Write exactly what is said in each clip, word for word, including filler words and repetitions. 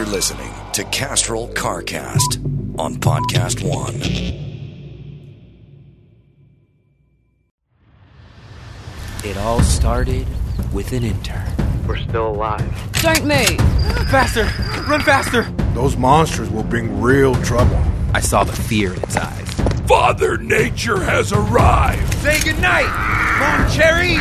listening to Castrol CarCast on Podcast One. It all started with an intern. We're still alive. Don't move. Faster! Run faster! Those monsters will bring real trouble. I saw the fear in its eyes. Father Nature has arrived. Say goodnight, Mom Cherry!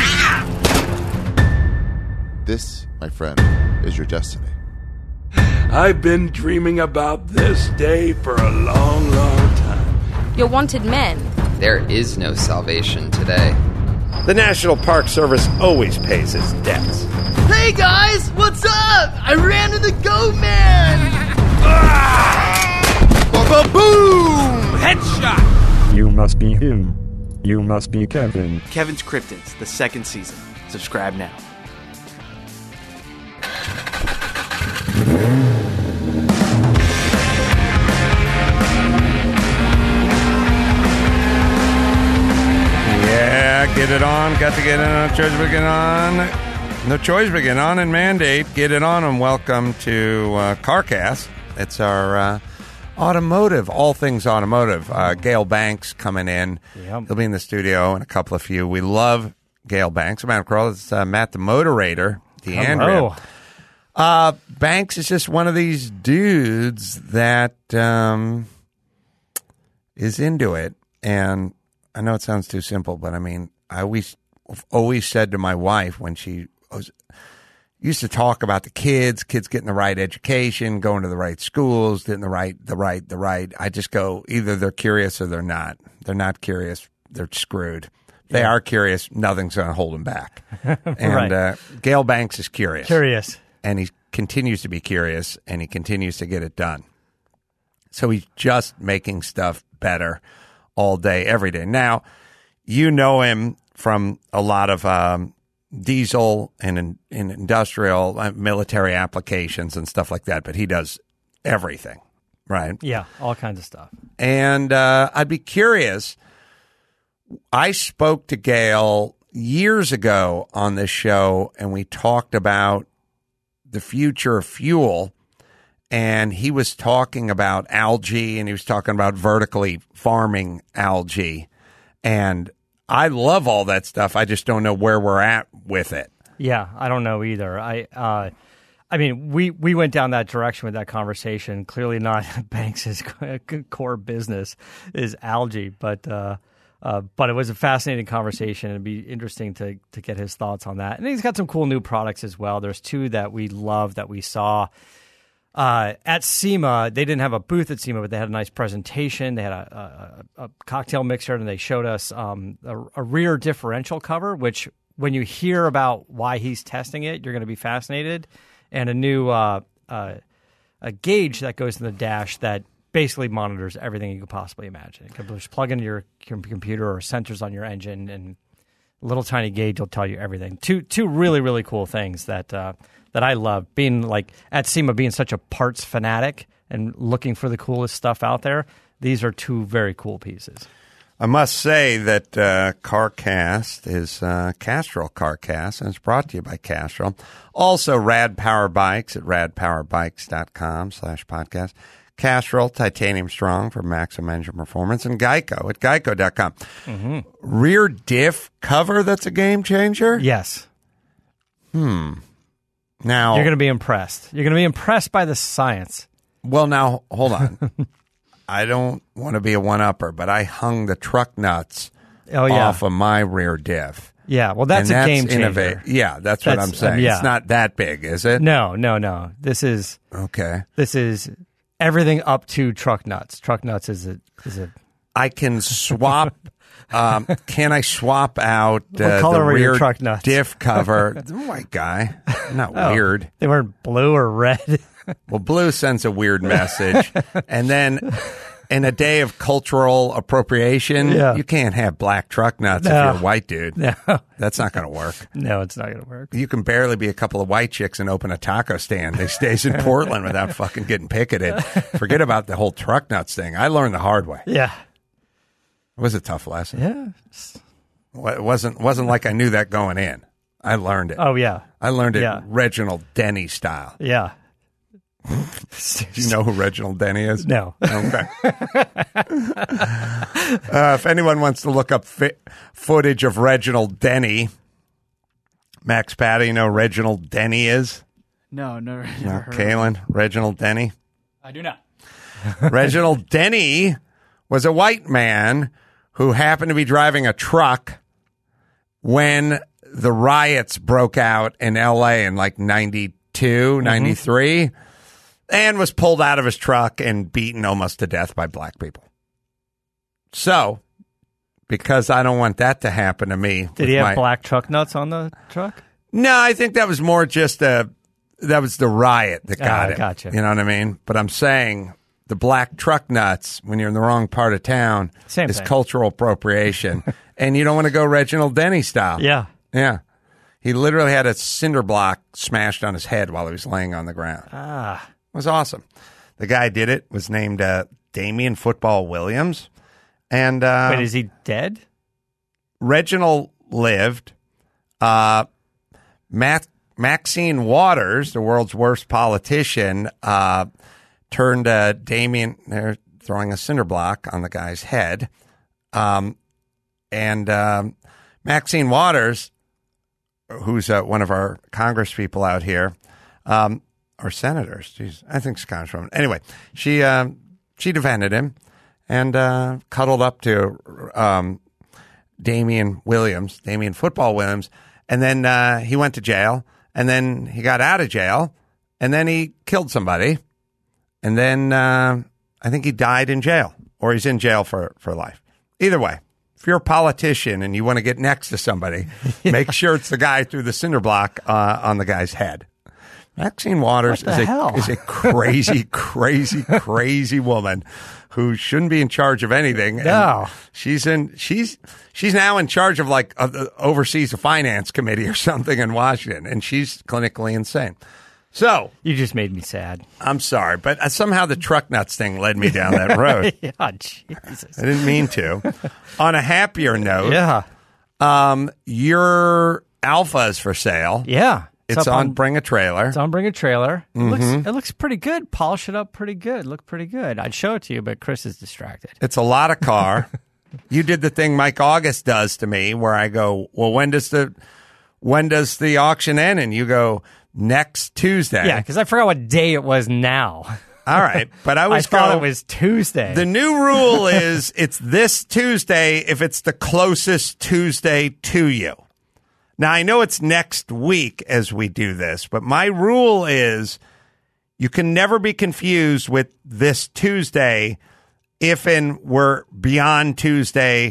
This, my friend, is your destiny. I've been dreaming about this day for a long, long time. You're wanted men. There is no salvation today. The National Park Service always pays its debts. Hey guys, what's up? I ran into Goat Man! ah! Ba-ba-boom! Headshot! You must be him. You must be Kevin. Kevin's Cryptids, the second season. Subscribe now. Yeah, get it on. Got to get it on. Choice we get on. No choice we get on and mandate. Get it on and welcome to uh, CarCast. It's our uh, automotive, all things automotive. Uh, Gale Banks coming in. Yep. He'll be in the studio and a couple of you. We love Gale Banks. I'm Adam Carolla. It's uh, Matt the Moderator. Hello. Uh, Banks is just one of these dudes that um, is into it. And I know it sounds too simple, but I mean, I always always said to my wife when she was used to talk about the kids, kids getting the right education, going to the right schools, getting the right, the right, the right. I just go, either they're curious or they're not. They're not curious. They're screwed. They yeah. are curious. Nothing's going to hold them back. And right. uh, Gale Banks is curious. Curious. And he continues to be curious, and he continues to get it done. So he's just making stuff better all day, every day. Now, you know him from a lot of um, diesel and in, in industrial uh, military applications and stuff like that, but he does everything, right? Yeah, all kinds of stuff. And uh, I'd be curious. I spoke to Gale years ago on this show, and we talked about the future of fuel, and he was talking about algae, and he was talking about vertically farming algae, and I love all that stuff. I just don't know where we're at with it. Yeah, I don't know either. I, uh, I mean, we, we went down that direction with that conversation. Clearly not Banks's core business is algae, but uh, uh, but it was a fascinating conversation. It'd be interesting to to get his thoughts on that. And he's got some cool new products as well. There's two that we love that we saw uh, at SEMA. They didn't have a booth at SEMA, but they had a nice presentation. They had a, a, a cocktail mixer, and they showed us um, a, a rear differential cover, which when you hear about why he's testing it, you're going to be fascinated. And a new uh, uh, a gauge that goes in the dash that basically monitors everything you could possibly imagine. You can just plug into your computer or sensors on your engine, and a little tiny gauge will tell you everything. Two two really, really cool things that uh, that I love. Being like at SEMA, being such a parts fanatic and looking for the coolest stuff out there, these are two very cool pieces. I must say that uh, CarCast is uh, Castrol CarCast, and it's brought to you by Castrol. Also, Rad Power Bikes at radpowerbikes.com slash podcast. Castrol, titanium strong for maximum engine performance, and Geico at geico dot com. Mm-hmm. Rear diff cover that's a game changer? Yes. Hmm. Now you're going to be impressed. You're going to be impressed by the science. Well, now, hold on. I don't want to be a one-upper, but I hung the truck nuts oh, yeah. off of my rear diff. Yeah, well, that's and a that's game changer. Innova- yeah, that's, that's what I'm saying. Um, yeah. It's not that big, is it? No, no, no. This is okay. This is everything up to truck nuts. Truck nuts is a is a. I can swap. um, can I swap out uh, the rear truck nuts? Diff cover? I'm a white guy. I'm not oh, weird. They weren't blue or red. Well, blue sends a weird message, and then. In a day of cultural appropriation, yeah. you can't have black truck nuts no. if you're a white dude. No. That's not going to work. No, it's not going to work. You can barely be a couple of white chicks and open a taco stand. They stays in Portland without fucking getting picketed. Forget about the whole truck nuts thing. I learned the hard way. Yeah. It was a tough lesson. Yeah. It wasn't, wasn't like I knew that going in. I learned it. Oh, yeah. I learned it yeah. Reginald Denny style. Yeah. Do you know who Reginald Denny is? No. Okay. uh, if anyone wants to look up fi- footage of Reginald Denny, Max Patty, you know who Reginald Denny is? No, never, never No, heard Kaylin, Reginald Denny. I do not. Reginald Denny was a white man who happened to be driving a truck when the riots broke out in L A in like ninety-two, ninety-three, and was pulled out of his truck and beaten almost to death by black people. So, because I don't want that to happen to me. Did he have my, black truck nuts on the truck? No, I think that was more just a, that was the riot that got Ah, it. gotcha. You know what I mean? But I'm saying the black truck nuts, when you're in the wrong part of town, Same is thing. cultural appropriation. And you don't want to go Reginald Denny style. Yeah. Yeah. He literally had a cinder block smashed on his head while he was laying on the ground. Ah. It was awesome. The guy did it was named uh, Damian Football Williams. And uh, Wait, is he dead? Reginald lived. Uh, Matt, Maxine Waters, the world's worst politician, uh, turned uh, Damian, they're throwing a cinder block on the guy's head. Um, and um, Maxine Waters, who's uh, one of our Congress people out here, um, or senators, geez, I think she's Congresswoman. Anyway, she uh, she defended him and uh, cuddled up to um, Damian Williams, Damian Football Williams, and then uh, he went to jail, and then he got out of jail, and then he killed somebody, and then uh, I think he died in jail, or he's in jail for, for life. Either way, if you're a politician and you want to get next to somebody, yeah. make sure it's the guy through the cinder block uh, on the guy's head. Maxine Waters is a, is a crazy, crazy, crazy woman who shouldn't be in charge of anything. No, and she's in. She's she's now in charge of like uh, oversees a finance committee or something in Washington, and she's clinically insane. So you just made me sad. I'm sorry, but uh, somehow the truck nuts thing led me down that road. Yeah, Jesus. I didn't mean to. On a happier note, yeah, um, your Alpha is for sale. Yeah. It's, it's on, on Bring a Trailer. It's on Bring a Trailer. It, mm-hmm. looks, it looks pretty good. Polish it up pretty good. Look pretty good. I'd show it to you, but Chris is distracted. It's a lot of car. You did the thing Mike August does to me where I go, well, when does the when does the auction end? And you go, next Tuesday. Yeah, because I forgot what day it was now. All right. But I was I thought go, it was Tuesday. The new rule is it's this Tuesday if it's the closest Tuesday to you. Now, I know it's next week as we do this, but my rule is you can never be confused with this Tuesday if and we're beyond Tuesday,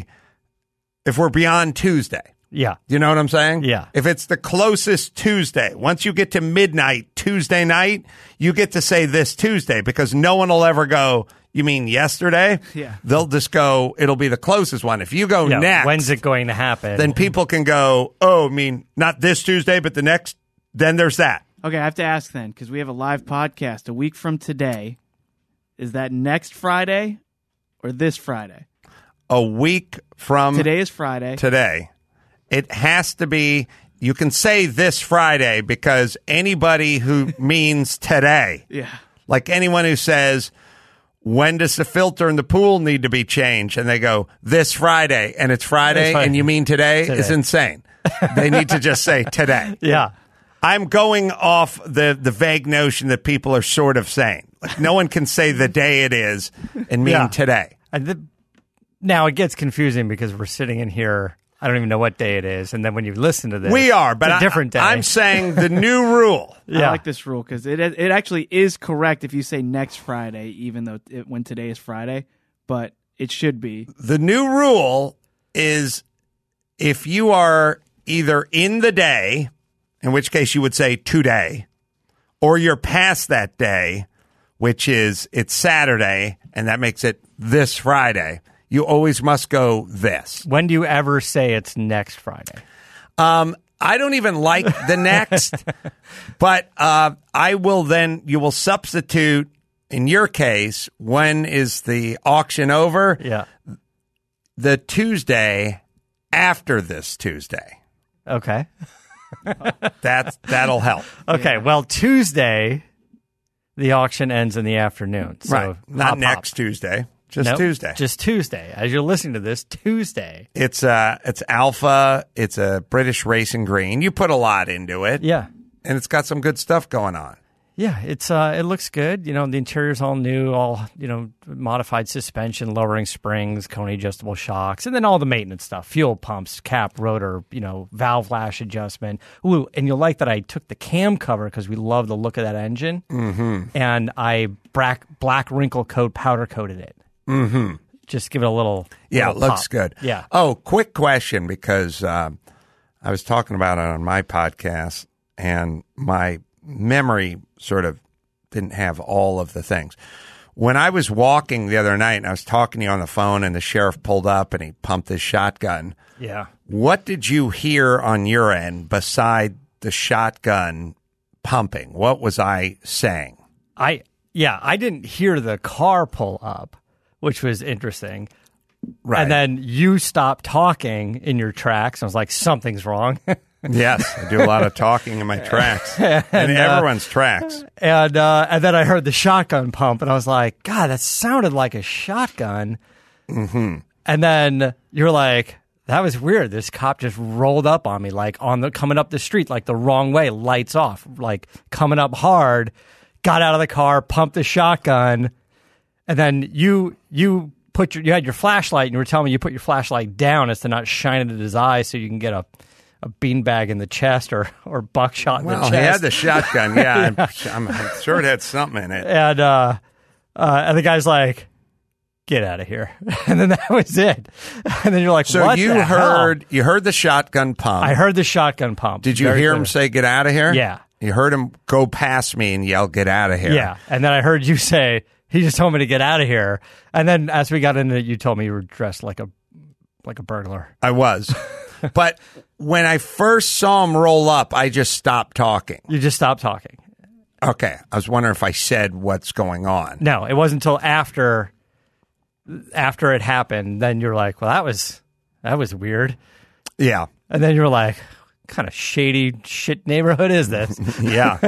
if we're beyond Tuesday. Yeah. You know what I'm saying? Yeah. If it's the closest Tuesday, once you get to midnight Tuesday night, you get to say this Tuesday because no one will ever go, you mean yesterday? Yeah. They'll just go, it'll be the closest one. If you go yeah, next. When's it going to happen? Then people can go, oh, I mean, not this Tuesday, but the next. Then there's that. Okay, I have to ask then, because we have a live podcast a week from today. Is that next Friday or this Friday? A week from. Today is Friday. Today. It has to be, you can say this Friday because anybody who means today. Yeah. Like anyone who says, when does the filter in the pool need to be changed? And they go, this Friday, and it's Friday, and you mean today, today. Is insane. They need to just say today. Yeah. I'm going off the, the vague notion that people are sort of saying. Like no one can say the day it is and mean yeah. today. And the, now it gets confusing because we're sitting in here. I don't even know what day it is. And then when you listen to this, we are, but it's a I, different day. I'm saying the new rule. Yeah. I like this rule because it it actually is correct if you say next Friday, even though it, when today is Friday, but it should be. The new rule is if you are either in the day, in which case you would say today, or you're past that day, which is it's Saturday, and that makes it this Friday. You always must go this. When do you ever say it's next Friday? Um, I don't even like the next, but uh, I will then, you will substitute, in your case, when is the auction over? Yeah. The Tuesday after this Tuesday. Okay. That's, that'll help. Okay, well, Tuesday, The auction ends in the afternoon. So right. Not hop, next hop. Tuesday. Just Nope, Tuesday. Just Tuesday. As you're listening to this, Tuesday. It's uh it's Alpha. It's a British Racing Green. You put a lot into it. Yeah. And it's got some good stuff going on. Yeah, it's uh, it looks good. You know, the interior's all new, all, you know, modified suspension, lowering springs, cone adjustable shocks, and then all the maintenance stuff, fuel pumps, cap, rotor, you know, valve lash adjustment. Ooh, and you'll like that I took the cam cover because we love the look of that engine, mm-hmm. and I black, black wrinkle coat powder coated it. Mm-hmm. Just give it a little Yeah, little it looks pop. good. Yeah. Oh, quick question, because uh, I was talking about it on my podcast, and my memory sort of didn't have all of the things. When I was walking the other night and I was talking to you on the phone and the sheriff pulled up and he pumped his shotgun. Yeah. What did you hear on your end beside the shotgun pumping? What was I saying? I yeah, I didn't hear the car pull up, which was interesting. Right. And then you stopped talking in your tracks. I was like, something's wrong. Yes, I do a lot of talking in my tracks, and, and uh, everyone's tracks. And uh, and then I heard the shotgun pump, and I was like, God, that sounded like a shotgun. Mm-hmm. And then you're like, that was weird. This cop just rolled up on me, like on the coming up the street, like the wrong way, lights off, like coming up hard. Got out of the car, pumped the shotgun, and then you you put your you had your flashlight, and you were telling me you put your flashlight down as to not shine it at his eyes, so you can get a. a beanbag in the chest or, or buckshot in well, the chest. Well, he had the shotgun, yeah. yeah. I'm, I'm sure it had something in it. And, uh, uh, and the guy's like, get out of here. And then that was it. And then you're like, so what you the heard hell? you heard the shotgun pump. I heard the shotgun pump. Did you hear clear. him say, get out of here? Yeah. You heard him go past me and yell, get out of here. Yeah. And then I heard you say, he just told me to get out of here. And then as we got into it, you told me you were dressed like a like a burglar. I was. But when I first saw him roll up, I just stopped talking. You just stopped talking. Okay. I was wondering if I said what's going on. No, it wasn't until after after it happened. Then you're like, well, that was that was weird. Yeah. And then you're like, what kind of shady shit neighborhood is this? Yeah.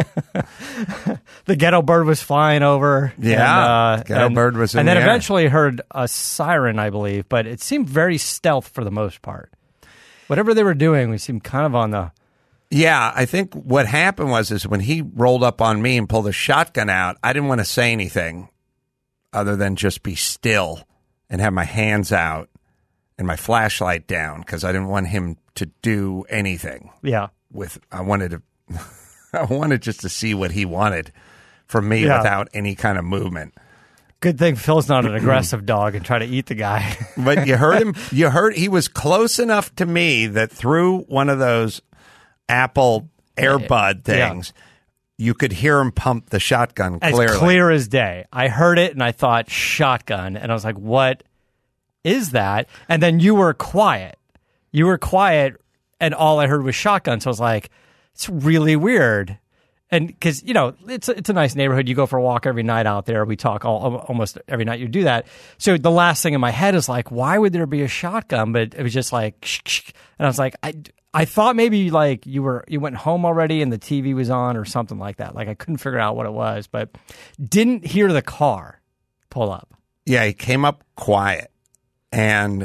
The ghetto bird was flying over. Yeah. And, uh, ghetto and, bird was in And then the eventually heard a siren, I believe, but it seemed very stealth for the most part. Whatever they were doing, we seemed kind of on the... Yeah, I think what happened was is when he rolled up on me and pulled a shotgun out, I didn't want to say anything other than just be still and have my hands out and my flashlight down because I didn't want him to do anything. Yeah. With I wanted to, I wanted just to see what he wanted from me Yeah. without any kind of movement. Good thing Phil's not an aggressive dog and try to eat the guy. But you heard him. You heard he was close enough to me that through one of those Apple AirBud things, yeah. you could hear him pump the shotgun clearly. As clear as day. I heard it and I thought shotgun, and I was like, "What is that?" And then you were quiet. You were quiet, and all I heard was shotgun. So I was like, "It's really weird." And because, you know, it's a, it's a nice neighborhood. You go for a walk every night out there. We talk all, almost every night you do that. So the last thing in my head is like, why would there be a shotgun? But it was just like, shh, shh. And I was like, I, I thought maybe like you were you went home already and the T V was on or something like that. Like I couldn't figure out what it was, but didn't hear the car pull up. Yeah, he came up quiet. And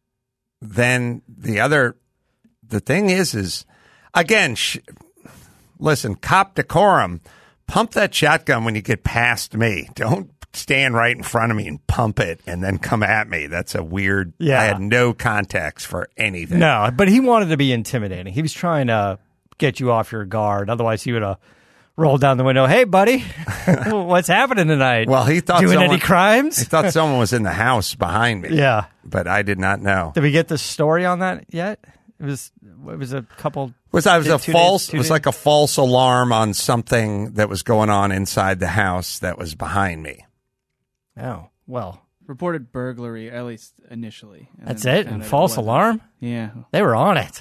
then the other, the thing is, is again, sh- listen, cop decorum, pump that shotgun when you get past me. Don't stand right in front of me and pump it and then come at me. That's a weird, yeah. I had no context for anything. No, but he wanted to be intimidating. He was trying to get you off your guard. Otherwise, he would have rolled down the window. Hey, buddy, what's happening tonight? Well, he thought Doing someone, any crimes? He thought someone was in the house behind me. Yeah. But I did not know. Did we get the story on that yet? It was it was a couple. Was I was a false? Days, it was days? like a false alarm on something that was going on inside the house that was behind me. Oh well, reported burglary at least initially. And That's it. And false it alarm. Yeah, they were on it.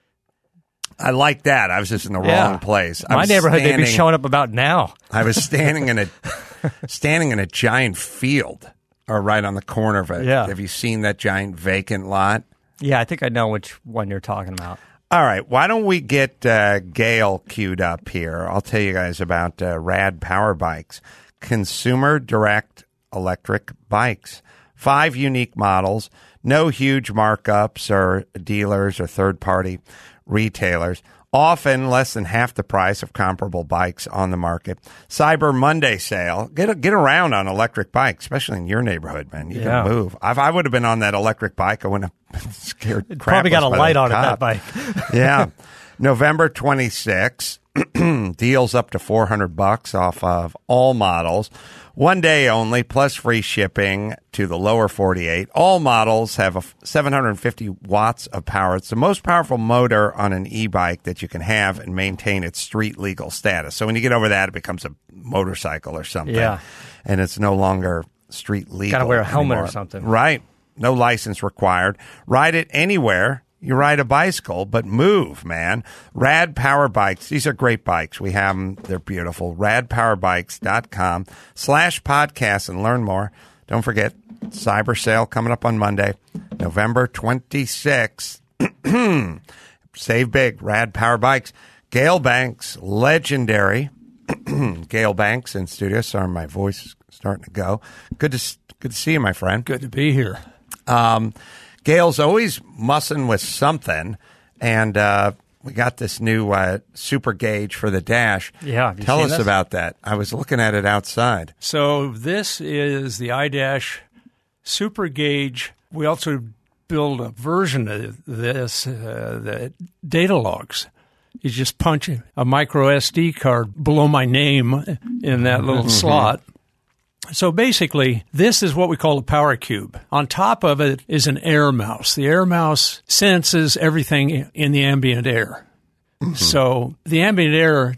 I like that. I was just in the yeah. wrong place. My neighborhood, standing, they'd be showing up about now. I was standing in a standing in a giant field, or right on the corner of it. Yeah. Have you seen that giant vacant lot? Yeah, I think I know which one you're talking about. All right, why don't we get uh, Gail queued up here? I'll tell you guys about uh, Rad Power Bikes, consumer direct electric bikes. Five unique models, no huge markups or dealers or third-party retailers. Often less than half the price of comparable bikes on the market. Cyber Monday sale. Get a, get around on electric bikes, especially in your neighborhood, man. You yeah. can move. If I would have been on that electric bike, I wouldn't have been scared. It probably got a light on it, that bike. Yeah. November twenty-sixth, deals up to four hundred bucks off of all models. One day only, plus free shipping to the lower forty-eight. All models have a seven hundred fifty watts of power. It's the most powerful motor on an e-bike that you can have and maintain its street legal status. So when you get over that, it becomes a motorcycle or something. Yeah. And it's no longer street legal. Got to wear a helmet anymore. or something. Right. No license required. Ride it anywhere. You ride a bicycle, but move, man. Rad Power Bikes. These are great bikes. We have them. They're beautiful. rad power bikes dot com slash podcast and learn more. Don't forget, cyber sale coming up on Monday, November twenty-sixth. Save big. Rad Power Bikes. Gail Banks, legendary. Gail Banks in studio. Sorry, my voice is starting to go. Good to, good to see you, my friend. Good to be here. Um, Gail's always mussing with something, and uh, we got this new uh, super gauge for the dash. Yeah, have you Tell seen us this? about that. I was looking at it outside. So this is the iDash Super Gauge. We also build a version of this, uh, the data logs. You just punch a micro S D card below my name in that little mm-hmm. slot. So basically, this is what we call a power cube. On top of it is an air mouse. The air mouse senses everything in the ambient air. Mm-hmm. So the ambient air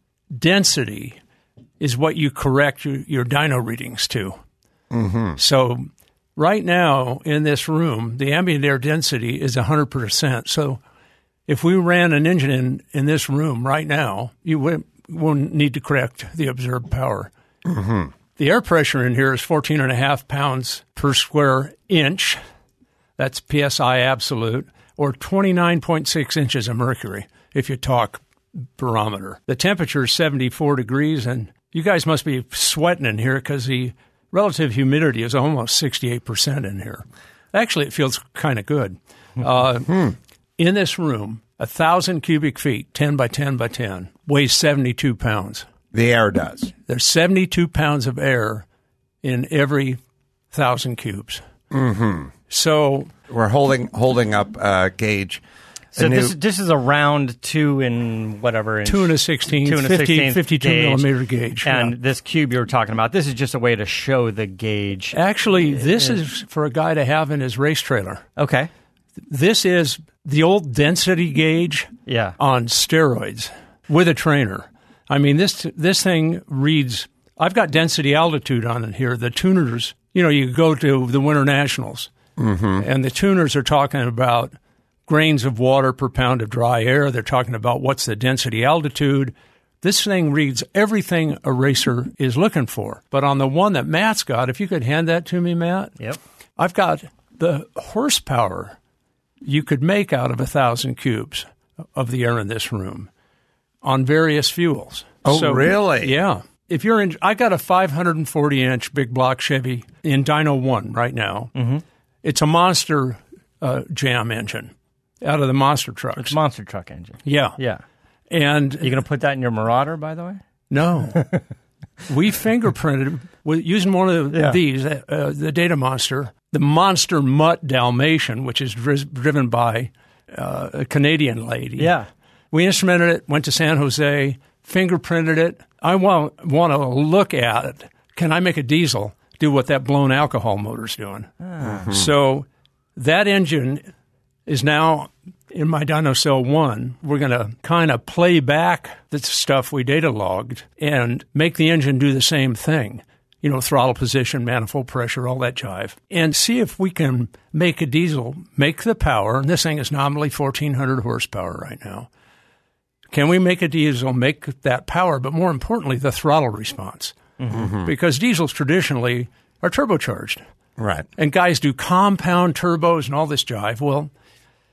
density is what you correct your, your dyno readings to. Mm-hmm. So right now in this room, the ambient air density is one hundred percent. So if we ran an engine in, in this room right now, you wouldn't, wouldn't need to correct the observed power. Mm-hmm. The air pressure in here is fourteen and a half pounds per square inch. That's P S I absolute, or twenty-nine point six inches of mercury if you talk barometer. The temperature is seventy-four degrees, and you guys must be sweating in here because the relative humidity is almost sixty-eight percent in here. Actually, it feels kind of good. Uh, hmm. In this room, one thousand cubic feet, ten by ten by ten, weighs seventy-two pounds. The air does. There's seventy-two pounds of air in every thousand cubes. Mm-hmm. So we're holding holding up a gauge. So a new, this this is a round two and whatever inch, two and a sixteenth, two and a fifty, sixteenth fifty-two gauge. millimeter gauge. And yeah. this cube you were talking about, this is just a way to show the gauge. Actually, this is for a guy to have in his race trailer. Okay. This is the old density gauge yeah. on steroids with a trainer. I mean, this this thing reads, I've got density altitude on it here. The tuners, you know, you go to the Winter Nationals, mm-hmm. and the tuners are talking about grains of water per pound of dry air. They're talking about what's the density altitude. This thing reads everything a racer is looking for. But on the one that Matt's got, if you could hand that to me, Matt. Yep. I've got the horsepower you could make out of a thousand cubes of the air in this room on various fuels. Oh, so, really? Yeah. If you're in, I got a five hundred forty inch big block Chevy in Dyno One right now. Mm-hmm. It's a monster uh, jam engine out of the monster trucks. It's a monster truck engine. Yeah. Yeah. And you going to put that in your Marauder, by the way? No. We fingerprinted with, using one of yeah. these, uh, the Data Monster, the Monster Mutt Dalmatian, which is dri- driven by uh, a Canadian lady. Yeah. We instrumented it, went to San Jose, fingerprinted it. I want, want to look at it. Can I make a diesel do what that blown alcohol motor's doing? Mm-hmm. So that engine is now in my Dyno Cell one. We're going to kind of play back the stuff we data logged and make the engine do the same thing. You know, throttle position, manifold pressure, all that jive. And see if we can make a diesel, make the power, and this thing is nominally fourteen hundred horsepower right now. Can we make a diesel, make that power, but more importantly, the throttle response? Mm-hmm. Because diesels traditionally are turbocharged. Right. And guys do compound turbos and all this jive. Well,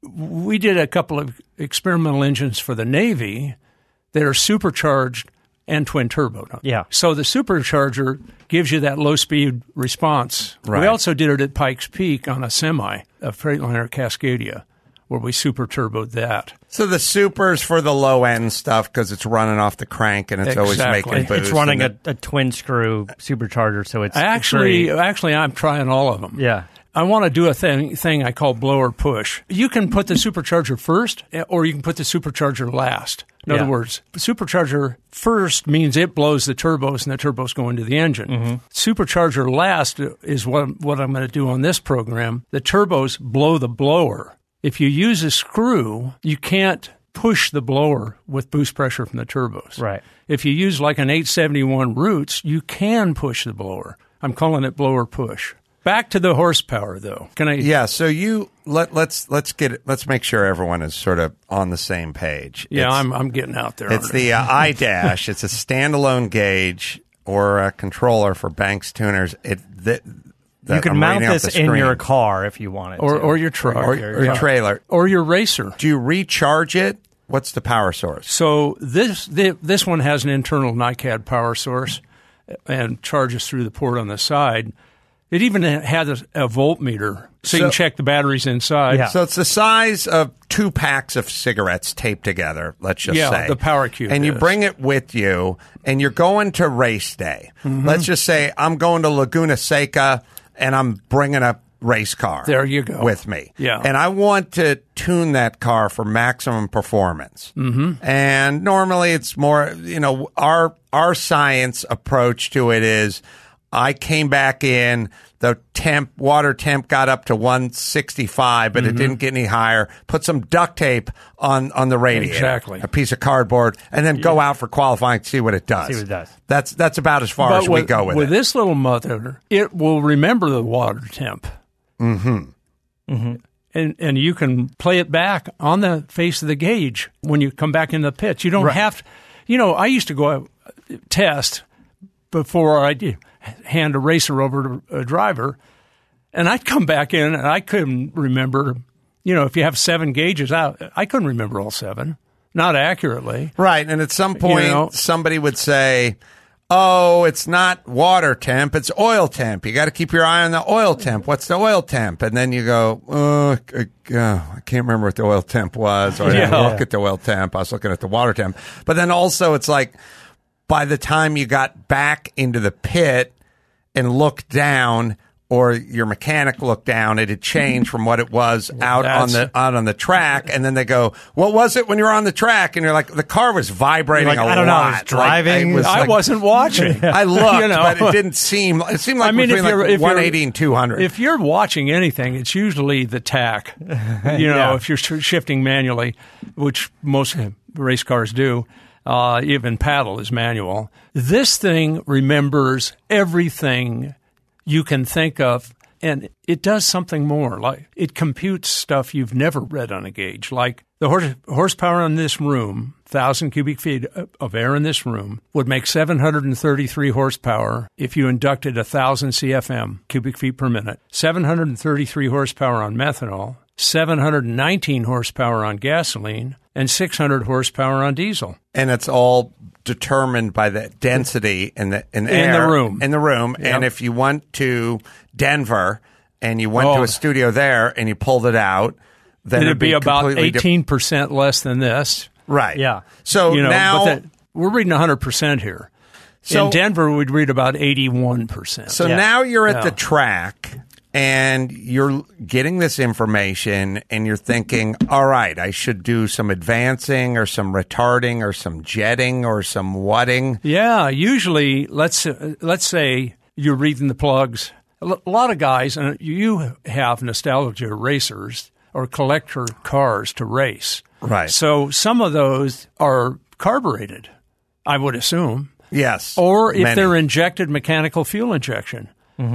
we did a couple of experimental engines for the Navy that are supercharged and twin turbo. Yeah. So the supercharger gives you that low speed response. Right. We also did it at Pikes Peak on a semi, a Freightliner Cascadia, where we super turboed that. So the super's for the low end stuff because it's running off the crank and it's Exactly. always making It- boost. It's running a, and a twin screw supercharger, so it's Actually, it's very- actually, I'm trying all of them. yeah. I want to do a thing thing I call blower push. You can put the supercharger first, or you can put the supercharger last. In Yeah. other words, supercharger first means it blows the turbos, and the turbos go into the engine. Mm-hmm. Supercharger last is what what I'm going to do on this program. The turbos blow the blower. If you use a screw, you can't push the blower with boost pressure from the turbos. Right. If you use like an eight seventy-one Roots, you can push the blower. I'm calling it blower push. Back to the horsepower, though. Can I? Yeah. So you let let's let's get it, let's make sure everyone is sort of on the same page. Yeah, It's- I'm I'm getting out there. It's aren't the I? uh, iDash. It's a standalone gauge or a controller for Banks tuners. It that, that You can I'm mount reading off this the in screen. your car if you wanted or to. or your truck, or, or your Yeah. trailer or your racer. Do you recharge it? What's the power source? So this thi- this one has an internal NiCad power source and charges through the port on the side. It even has a, a voltmeter, so, you can So- check the batteries inside. Yeah. So it's the size of two packs of cigarettes taped together, let's just Yeah, say. the Power Cube And you is. bring it with you, and you're going to race day. Mm-hmm. Let's just say I'm going to Laguna Seca, and I'm bringing a race car. There you go. With me. Yeah. And I want to tune that car for maximum performance. Mm-hmm. And normally it's more, you know, our our science approach to it is I came back in, the temp, water temp got up to one sixty-five, but Mm-hmm. it didn't get any higher. Put some duct tape on, on the radiator. Exactly. A piece of cardboard, and then go out for qualifying to see what it does. See what it does. That's, that's about as far But as we with, go with, with it. this little mother, it will remember the water temp. Mm-hmm. Mm-hmm. And and you can play it back on the face of the gauge when you come back in the pits. You don't Right. have to. You know, I used to go out, test before I did hand a racer over to a driver, and I'd come back in and I couldn't remember. You know, if you have seven gauges out, I couldn't remember all seven, not accurately. Right. And at some point, You know- somebody would say, oh, it's not water temp, it's oil temp. You got to keep your eye on the oil temp. What's the oil temp? And then you go, oh, uh, I can't remember what the oil temp was. Or I didn't Yeah. look at the oil temp. I was looking at the water temp. But then also it's like by the time you got back into the pit and looked down, or your mechanic looked down, it had changed from what it was out on that's- the out on the track. And then they go, "What was it when you were on the track?" And you're like, "The car was vibrating Like, a I don't know, lot. I was Like, driving. it was I like- wasn't watching. I looked, You know? but it didn't seem. It seemed like I mean, between if you're, like if one you're- eighty and two hundred. If you're watching anything, it's usually the tack. You know, Yeah. if you're sh- shifting manually, which most race cars do, uh, even paddle is manual. This thing remembers everything you can think of, and it does something more. Like it computes stuff you've never read on a gauge, like the horse, horsepower in this room. Thousand cubic feet of air in this room would make seven hundred thirty-three horsepower if you inducted a thousand C F M, cubic feet per minute. seven hundred thirty-three horsepower on methanol, seven hundred nineteen horsepower on gasoline, and six hundred horsepower on diesel. and it's all determined by the density in the in, In air, the room. in the room. Yep. And if you went to Denver and you went to Oh. a studio there and you pulled it out, then It'd be about completely di- eighteen percent less than this. right. Yeah. So You know, now, but that, we're reading one hundred percent here. So- in Denver, we'd read about eighty-one percent. so Yeah. now you're at Yeah. the track and you're getting this information and you're thinking, all right, I should do some advancing or some retarding or some jetting or some whatting. Yeah, usually let's uh, let's say you're reading the plugs. A lo- a lot of guys, and you have nostalgia racers or collector cars to race. Right. So some of those are carbureted, I would assume, Yes. or if many. they're injected mechanical fuel injection.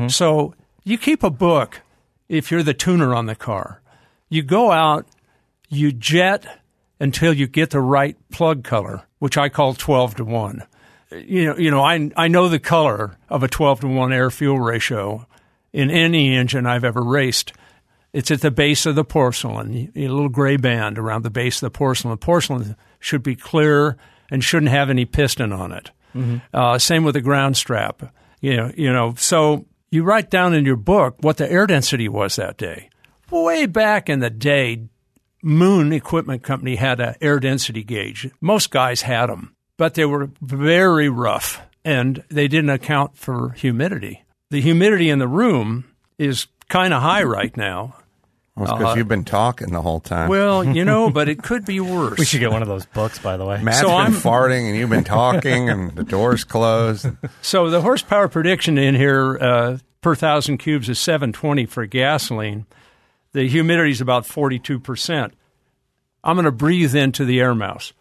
So you keep a book if you're the tuner on the car. You go out, you jet until you get the right plug color, which I call twelve to one. You know, you know, I I know the color of a twelve to one air fuel ratio in any engine I've ever raced, It's at the base of the porcelain, a little gray band around the base of the porcelain. The porcelain should be clear and shouldn't have any piston on it. Mm-hmm. Uh, same with the ground strap. You know, you know, so you write down in your book what the air density was that day. Way back in the day, Moon Equipment Company had an air density gauge. Most guys had them, but they were very rough, and they didn't account for humidity. The humidity in the room is kind of high right now. Well, it's because uh, you've been talking the whole time. Well, you know, but it could be worse. We should get one of those books, by the way. Matt's so been I'm, farting, and you've been talking, and the door's closed. So the horsepower prediction in here uh, per thousand cubes is seven twenty for gasoline. The humidity is about forty-two percent. I'm going to breathe into the air mouse.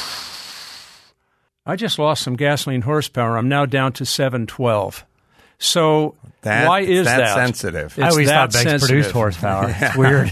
I just lost some gasoline horsepower. I'm now down to seven twelve. So that, why is that? that sensitive? It's I always thought Banks produced horsepower. It's weird.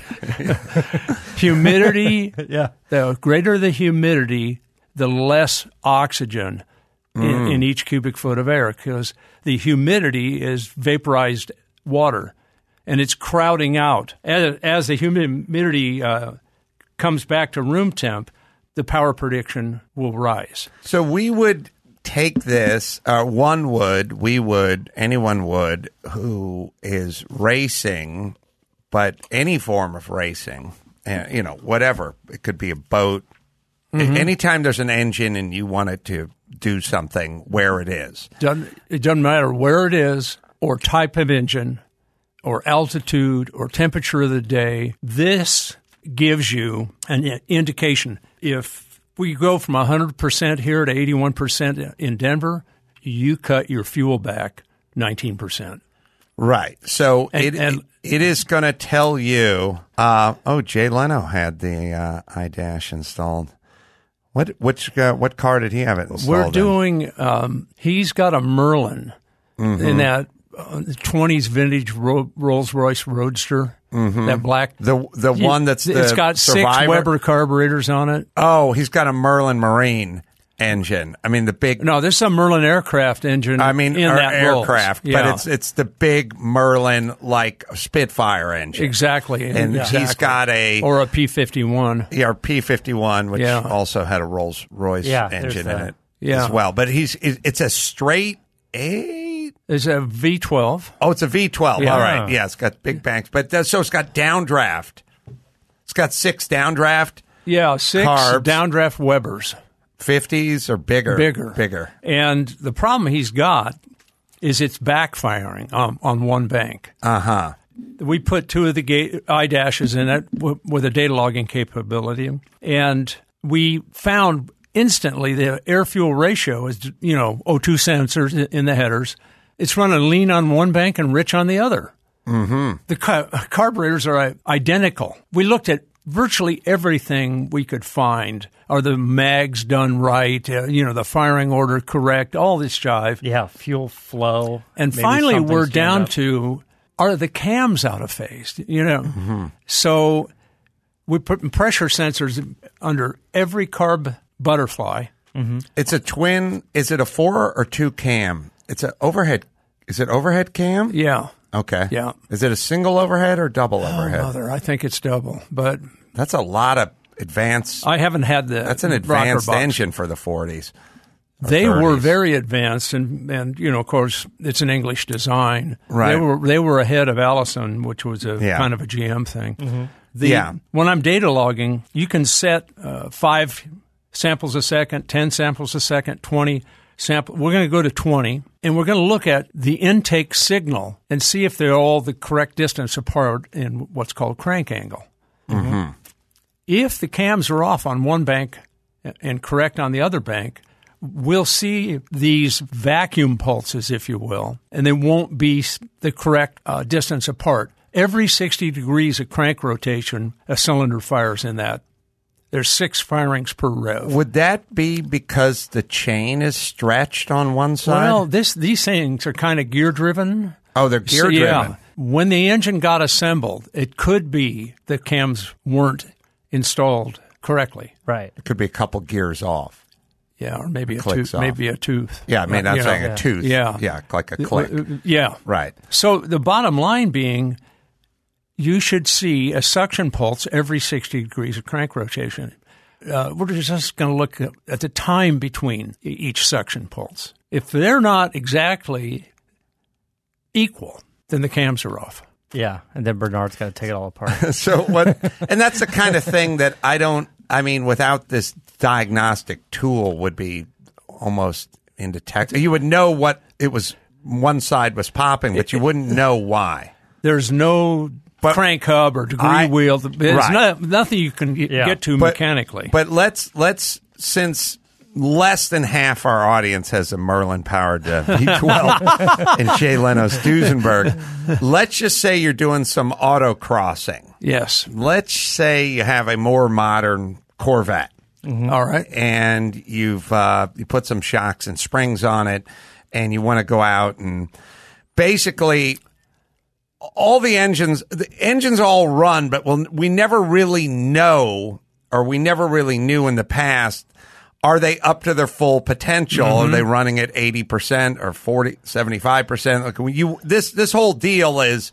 Humidity, yeah. The greater the humidity, the less oxygen in, mm. in each cubic foot of air, because the humidity is vaporized water, and it's crowding out. As, as the humidity uh, comes back to room temp, the power prediction will rise. So we would take this, uh, one would, we would, anyone would, who is racing, but any form of racing, uh, you know, whatever. It could be a boat. Mm-hmm. Anytime there's an engine and you want it to do something, where it is. Doesn't, it doesn't matter where it is or type of engine or altitude or temperature of the day. This gives you an indication. If we go from one hundred percent here to eighty-one percent in Denver, you cut your fuel back nineteen percent. Right. So and, it, and, it is going to tell you, uh, oh, Jay Leno had the uh, iDash installed. What which uh, what car did he have it installed We're doing, um, he's got a Merlin mm-hmm. in that uh, twenties vintage Ro- Rolls-Royce Roadster. Mm-hmm. That black, the the one that's the it's got Survivor. six Weber carburetors on it. Oh, he's got a Merlin Marine engine. I mean the big. No, there's some Merlin aircraft engine. I mean in er, that aircraft, yeah. but it's it's the big Merlin like Spitfire engine. Exactly, and exactly. he's got a or a P fifty-one. Yeah, or P fifty-one, which yeah. also had a Rolls Royce yeah, engine in it yeah. as well. But he's it's a straight A. It's a V twelve. Oh, it's a V twelve. Yeah. All right. Yeah, it's got big banks. But uh, so it's got downdraft. It's got six downdraft. Yeah, six carbs. downdraft Webers. fifties or bigger? Bigger. Bigger. And the problem he's got is it's backfiring on, on one bank. Uh-huh. We put two of the ga- iDashes in it w- with a data logging capability, and we found instantly the air-fuel ratio is, you know, O two sensors in the headers. It's running lean on one bank and rich on the other. Mm-hmm. The car- carburetors are identical. We looked at virtually everything we could find. Are the mags done right? Uh, you know, the firing order correct? All this jive. Yeah, fuel flow. And Maybe finally, we're stand down up. to, are the cams out of phase? You know, mm-hmm. So we put pressure sensors under every carb butterfly. Mm-hmm. It's a twin. Is it a four or two cam? It's an overhead. Is it overhead cam? Yeah. Okay. Yeah. Is it a single overhead or double Oh, overhead? mother, I think it's double, but that's a lot of advanced. I haven't had the. That's an advanced engine for the forties. They thirties. were very advanced, and, and you know, of course, it's an English design. Right. They were they were ahead of Allison, which was a Yeah. kind of a G M thing. Mm-hmm. The, Yeah. When I'm data logging, you can set uh, five samples a second, ten samples a second, twenty sample. We're going to go to twenty, and we're going to look at the intake signal and see if they're all the correct distance apart in what's called crank angle. Mm-hmm. If the cams are off on one bank and correct on the other bank, we'll see these vacuum pulses, if you will, and they won't be the correct uh, distance apart. Every sixty degrees of crank rotation, a cylinder fires in that. There's six firings per rev. Would that be because the chain is stretched on one side? Well, this these things are kind of gear driven. Oh, they're gear So, driven. yeah, when the engine got assembled, it could be the cams weren't installed correctly. Right. It could be a couple gears off. Yeah, or maybe a Clicks tooth. off. Maybe a tooth. Yeah, I mean, I'm You saying know, a tooth. Yeah. Yeah, like a click. Yeah. Right. So the bottom line being, you should see a suction pulse every sixty degrees of crank rotation. Uh, we're just going to look at the time between each suction pulse. If they're not exactly equal, then the cams are off. Yeah, and then Bernard's got to take it all apart. So what? And that's the kind of thing that I don't. I mean, without this diagnostic tool, would be almost indetectable. You would know what it was. One side was popping, but you wouldn't know why. There's no but crank hub or degree I, wheel. There's right. no, nothing you can get, yeah. get to but, mechanically. But let's let's since less than half our audience has a Merlin powered uh, V twelve in Jay Leno's Duesenberg. Let's just say you're doing some autocrossing. Yes. Let's say you have a more modern Corvette. Mm-hmm. All right. And you've uh, you put some shocks and springs on it, and you want to go out and basically all the engines, the engines all run, but we'll, we never really know, or we never really knew in the past, are they up to their full potential? Mm-hmm. Are they running at eighty percent or forty, seventy-five percent? Like you, this, this whole deal is,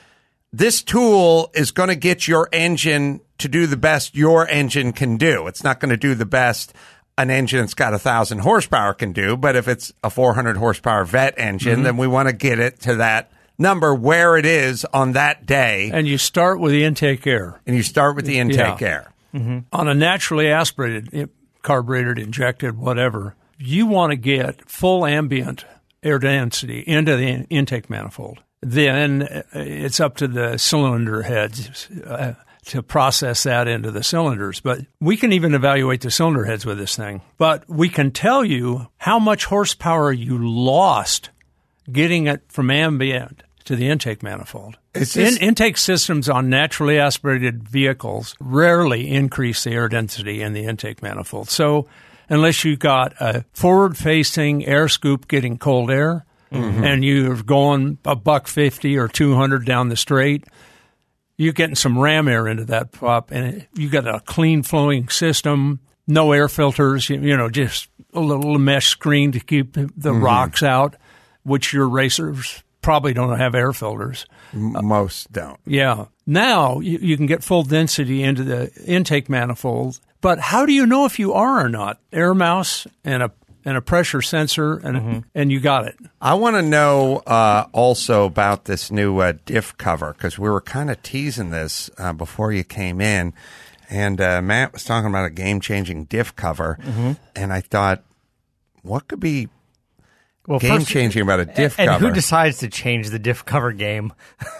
this tool is going to get your engine to do the best your engine can do. It's not going to do the best an engine that's got a thousand horsepower can do, but if it's a four hundred horsepower Vet engine, mm-hmm. then we want to get it to that number where it is on that day. And you start with the intake air. And you start with the intake yeah. air. Mm-hmm. On a naturally aspirated, carbureted, injected, whatever, you want to get full ambient air density into the in- intake manifold. Then it's up to the cylinder heads uh, to process that into the cylinders. But we can even evaluate the cylinder heads with this thing. But we can tell you how much horsepower you lost getting it from ambient to the intake manifold. This- In- intake systems on naturally aspirated vehicles rarely increase the air density in the intake manifold. So unless you got a forward-facing air scoop getting cold air, mm-hmm. and you're going a buck fifty or two hundred down the straight, you're getting some ram air into that prop, and you got a clean flowing system, no air filters, you, you know, just a little mesh screen to keep the mm-hmm. rocks out, which your racers probably don't have air filters. M- most don't. Yeah. Now you, you can get full density into the intake manifold, but how do you know if you are or not? Air mouse and a and a pressure sensor, and mm-hmm. and you got it. I want to know uh, also about this new uh, diff cover, because we were kind of teasing this uh, before you came in, and uh, Matt was talking about a game-changing diff cover, mm-hmm. and I thought, what could be well, game-changing about a diff and cover? And who decides to change the diff cover game?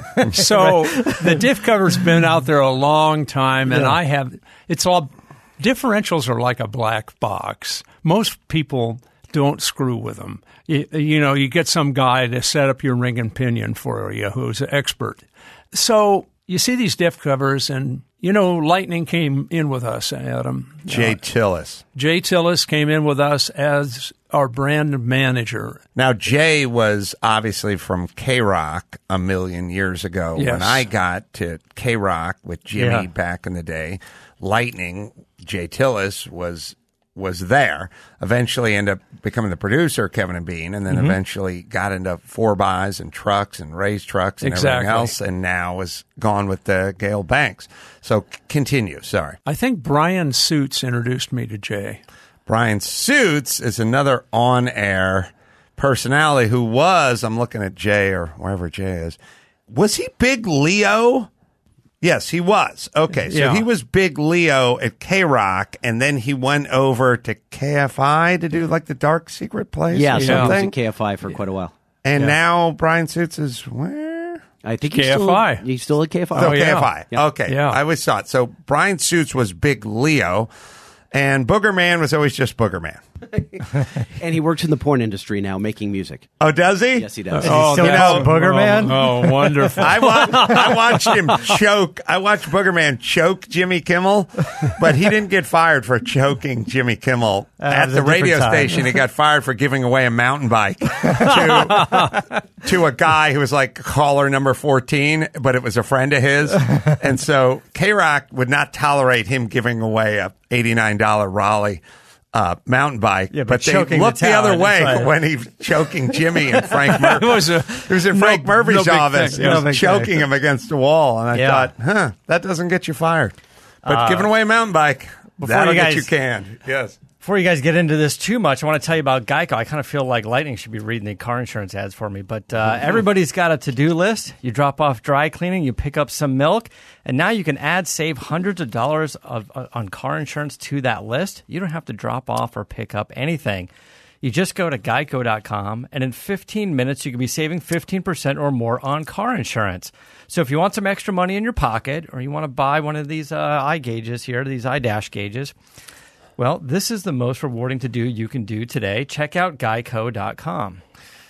So the diff cover's been out there a long time, and yeah. I have – it's all – differentials are like a black box. Most people don't screw with them. You, you know, you get some guy to set up your ring and pinion for you who's an expert. So you see these diff covers, and, you know, Lightning came in with us, Adam. Jay uh, Tillis. Jay Tillis came in with us as our brand manager. Now, Jay was obviously from K-Rock a million years ago. Yes. When I got to K-Rock with Jimmy Yeah. back in the day, Lightning, Jay Tillis was was there. Eventually ended up becoming the producer, Kevin and Bean, and then mm-hmm. eventually got into four bys and trucks and raised trucks and exactly. everything else, and now is gone with the Gale Banks. So c- continue, sorry. I think Brian Suits introduced me to Jay. Brian Suits is another on-air personality who was, I'm looking at Jay or wherever Jay is, was he Big Leo? Yes, he was. Okay, so Yeah. he was Big Leo at K-Rock, and then he went over to K F I to do like the Dark Secret Place Yeah, or so he was something. at K F I for quite a while. And Yeah. now Brian Suits is where? I think K F I. He's still, he's still at K F I. Still Oh, yeah. K F I. Yeah. Okay, Yeah. I always thought. So Brian Suits was Big Leo, and Booger Man was always just Booger Man. And he works in the porn industry now, making music. Oh, does he? Yes, he does. Oh, still that's- called Booger oh, Man? Oh, wonderful. I watched, I watched him choke. I watched Booger Man choke Jimmy Kimmel, but he didn't get fired for choking Jimmy Kimmel Uh, at it was the a different radio time. station. He got fired for giving away a mountain bike to, to a guy who was like caller number fourteen, but it was a friend of his. And so K-Rock would not tolerate him giving away a eighty-nine dollars Raleigh uh, mountain bike, Yeah, but but they choking looked the the, other town, way that's right. when he's choking Jimmy and Frank Murphy. It was a- it was in no- Frank Murphy's no big office. thing. He No was big choking thing. him against the wall, and I Yeah. thought, huh, that doesn't get you fired. But Uh, giving away a mountain bike, before that'll you get guys- you canned. Yes. Before you guys get into this too much, I want to tell you about Geico. I kind of feel like Lightning should be reading the car insurance ads for me, but uh, everybody's got a to-do list. You drop off dry cleaning, you pick up some milk, and now you can add save hundreds of dollars of, uh, on car insurance to that list. You don't have to drop off or pick up anything. You just go to geico dot com, and in fifteen minutes, you can be saving fifteen percent or more on car insurance. So if you want some extra money in your pocket, or you want to buy one of these uh, eye gauges here, these eye dash gauges, well, this is the most rewarding to do you can do today. Check out geico dot com.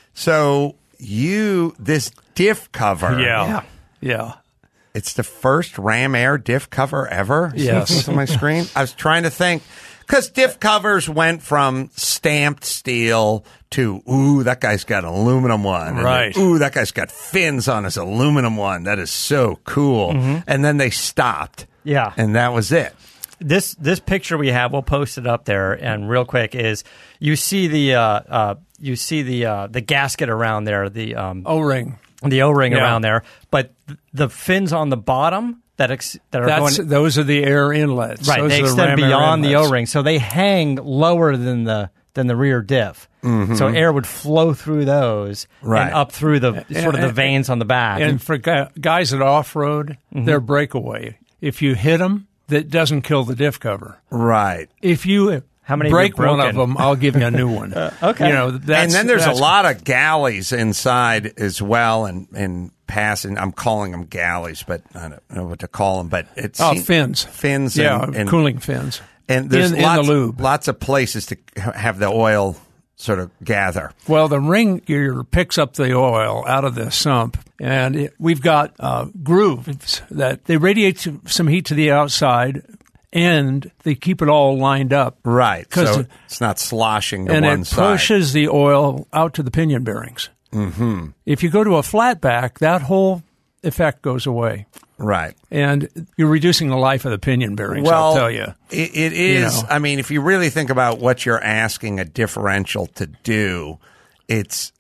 So you, this diff cover. Yeah. Yeah. It's the first Ram Air diff cover ever. Yes. It's on my screen. I was trying to think because diff covers went from stamped steel to ooh, that guy's got an aluminum one. And Right. then, ooh, that guy's got fins on his aluminum one. That is so cool. Mm-hmm. And then they stopped. Yeah. And that was it. This this picture we have, we'll post it up there. And real quick is you see the uh, uh, you see the uh, the gasket around there, the um, O-ring. the O-ring Yeah. around there, but th- the fins on the bottom that ex- that are That's, going those are the air inlets. right, Those they are the extend ram air beyond the inlets. O-ring, so they hang lower than the than the rear diff. Mm-hmm. So air would flow through those Right. and up through the sort of the and- veins on the back. And for gu- guys that off-road, Mm-hmm. they're breakaway. If you hit them, that doesn't kill the diff cover. Right. If you How many have break you one of broken? them, I'll give you a new one. okay. You know, that's, and then there's a that's- lot of galleys inside as well, and and passing. I'm calling them galleys, but I don't know what to call them. But it's Oh, fins. fins, Yeah, and, and cooling fins. and there's in, in lots, the lube. lots of places to ha- have the oil sort of gather. Well, the ring gear picks up the oil out of the sump, and it, we've got uh, grooves that they radiate to- some heat to the outside, and they keep it all lined up. Right, 'Cause so it- it's not sloshing to and one it side. pushes the oil out to the pinion bearings. Mm-hmm. If you go to a flat back, that whole effect goes away. Right. And you're reducing the life of the pinion bearings, Well, I'll tell you. It, it is. You know. I mean, if you really think about what you're asking a differential to do, it's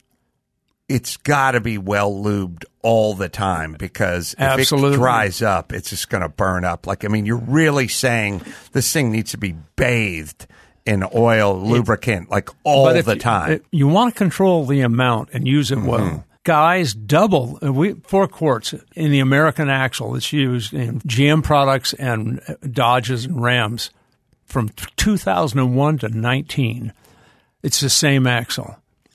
it's got to be well lubed all the time because if Absolutely. it dries up, it's just going to burn up. Like, I mean, you're really saying this thing needs to be bathed in oil, lubricant, like all But if the you- time. if you want to control the amount and use it well. Guys, double uh, we four quarts in the American axle that's used in G M products and Dodges and Rams from two thousand one to nineteen. It's the same axle.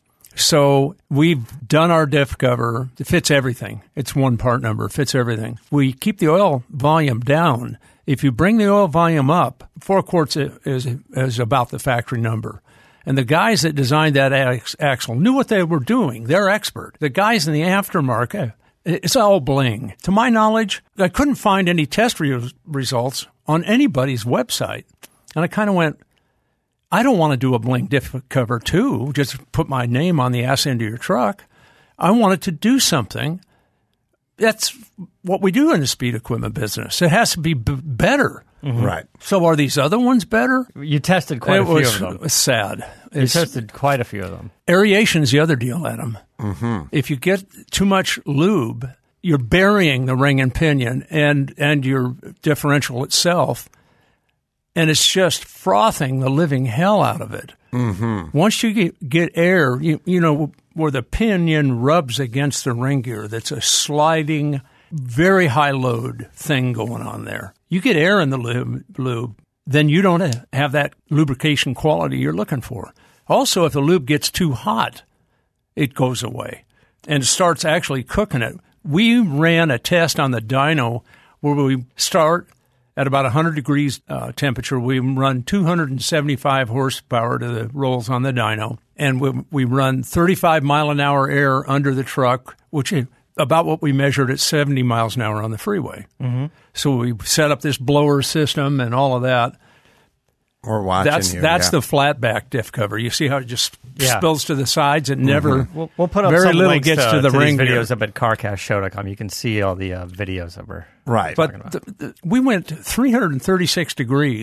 So we've done our diff cover. It fits everything. It's one part number. It fits everything. We keep the oil volume down. If you bring the oil volume up, four quarts is, is about the factory number. And the guys that designed that ax- axle knew what they were doing. They're expert. The guys in the aftermarket, it's all bling. To my knowledge, I couldn't find any test re- results on anybody's website. And I kind of went, I don't want to do a bling diff cover too, just put my name on the ass end of your truck. I wanted to do something. That's what we do in the speed equipment business. It has to be b- better. Mm-hmm. Right. So are these other ones better? You tested quite it a few was of them. sad. You It's, tested quite a few of them. aeration is the other deal, Adam. Mm-hmm. If you get too much lube, you're burying the ring and pinion and, and your differential itself, and it's just frothing the living hell out of it. Mm-hmm. Once you get, get air, you, you know, where the pinion rubs against the ring gear, that's a sliding, very high load thing going on there. You get air in the lube, lube, then you don't have that lubrication quality you're looking for. Also, if the lube gets too hot, it goes away and it starts actually cooking it. We ran a test on the dyno where we start at about one hundred degrees uh, temperature. We run two hundred seventy-five horsepower to the rolls on the dyno, and we, we run thirty-five mile an hour air under the truck, which is about what we measured at seventy miles an hour on the freeway. Mm-hmm. So we set up this blower system and all of that. We're watching That's you. that's yeah. the flat back diff cover. You see how it just Yeah. spills to the sides. It never. We'll, we'll put up very some little links gets to, to the to ring these gear. videos up at car cast show dot com. You can see all the uh, videos that we're Right. But the, the, we went three hundred thirty-six degrees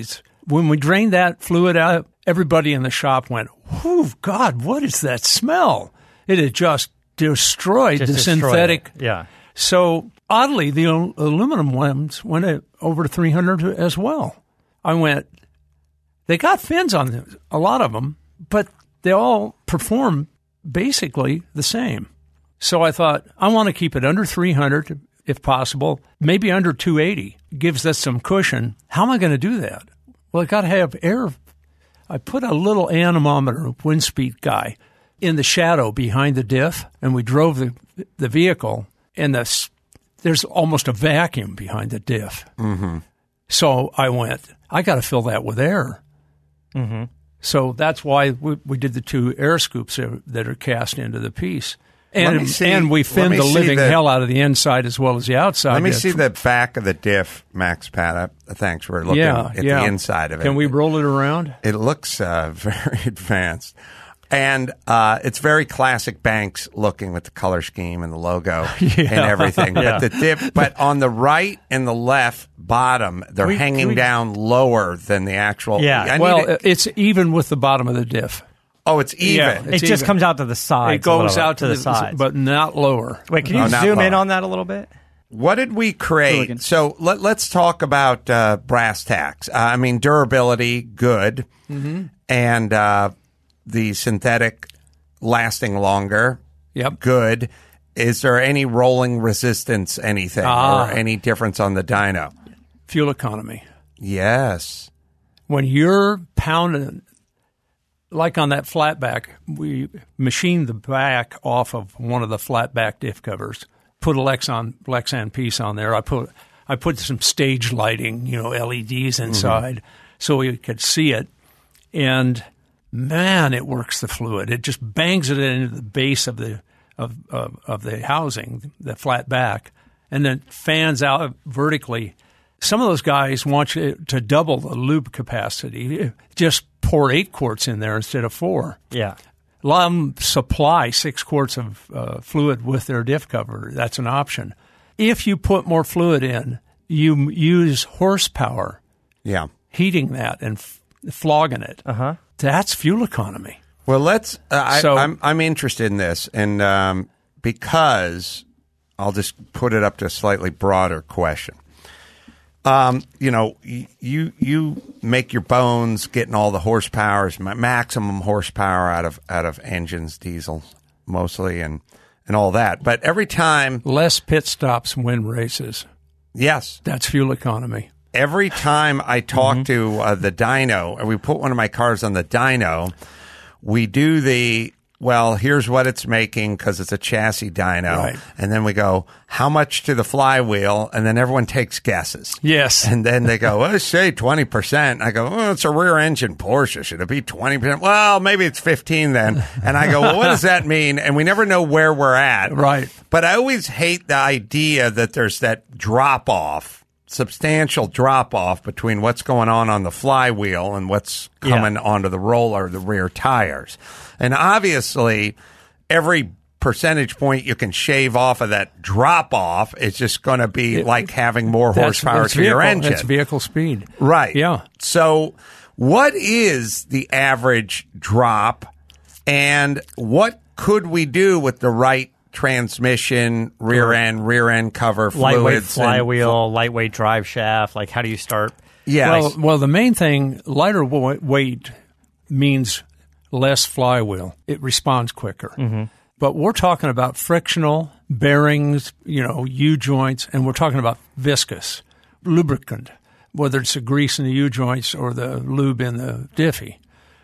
When we drained that fluid out, everybody in the shop went, "Whew, God, what is that smell?" It had just destroyed Just the destroyed synthetic. it. Yeah. So oddly, the al- aluminum ones went over to three hundred as well. I went, they got fins on them, a lot of them, but they all perform basically the same. So I thought, I want to keep it under three hundred if possible, maybe under two eighty. Gives us some cushion. How am I going to do that? Well, I got to have air. I put a little anemometer, wind speed guy, in the shadow behind the diff, and we drove the the vehicle, and the, there's almost a vacuum behind the diff. Mm-hmm. So I went, I got to fill that with air. Mm-hmm. So that's why we, we did the two air scoops that are cast into the piece. Let me And, see- and we let finned me the see living the- hell out of the inside as well as the outside. Let me Yeah, see the back of the diff, Max Pat. Uh, Thanks for looking yeah, at yeah. the inside of it. Can we roll it around? It looks uh, very advanced. And uh, it's very classic Banks looking with the color scheme and the logo Yeah. and everything. Yeah. But the dip, but on the right and the left bottom, they're We- hanging we- down lower than the actual. I need well, it- it's even with the bottom of the diff. oh, it's even. Yeah, It it's just even. comes out to the sides. It goes a little out bit, to, the, sides. but not lower. Wait, can you Oh, not zoom in lower. on that a little bit? What did we create? Hooligan. So let, let's talk about uh, brass tacks. Uh, I mean, durability, good. Mm-hmm. And uh, the synthetic lasting longer, Yep. good. Is there any rolling resistance, anything, Ah. or any difference on the dyno? Fuel economy. Yes. When you're pounding, like on that flatback, we machined the back off of one of the flatback diff covers, put a Lexan, Lexan piece on there. I put I put some stage lighting, you know, L E Ds inside, mm-hmm. so we could see it. And man, it works the fluid. It just bangs it into the base of the of of, of the housing, the flat back, and then fans out vertically. Some of those guys want you to double the lube capacity. Just pour eight quarts in there instead of four. Yeah. A lot of them supply six quarts of uh, fluid with their diff cover. That's an option. If you put more fluid in, you use horsepower. Yeah. Heating that and f- flogging it. Uh-huh. That's fuel economy. Well, let's. Uh, I, So- I'm I'm interested in this, and um, because I'll just put it up to a slightly broader question. Um, you know, y- you you make your bones getting all the horsepower, maximum horsepower out of out of engines, diesel mostly, and and all that. But every time, Less pit stops win races. yes, That's fuel economy. every time I talk to uh, the dyno, or we put one of my cars on the dyno, we do the, well, here's what it's making because it's a chassis dyno. Right. And then we go, how much to the flywheel? And then everyone takes guesses. Yes. And then they go, well, say twenty percent. I go, well, it's a rear engine Porsche. Should it be twenty percent? Well, maybe it's fifteen then. And I go, well, what does that mean? And we never know where we're at. Right. But I always hate the idea that there's that drop off, substantial drop off between what's going on on the flywheel and what's coming Yeah. onto the roller, the rear tires. And obviously, every percentage point you can shave off of that drop off is just going to be It- like having more That's- horsepower that's to your vehicle- engine. That's vehicle speed. Right. Yeah. So, what is the average drop, and what could we do with the right transmission, rear end, rear end cover, Lightweight fluids, and- flywheel, lightweight drive shaft. Like, how do you start? Yeah. Well, well, the main thing, lighter wa- weight means less flywheel. It responds quicker. Mm-hmm. But we're talking about frictional, bearings, you know, U-joints, and we're talking about viscous, lubricant, whether it's the grease in the U-joints or the lube in the diffie.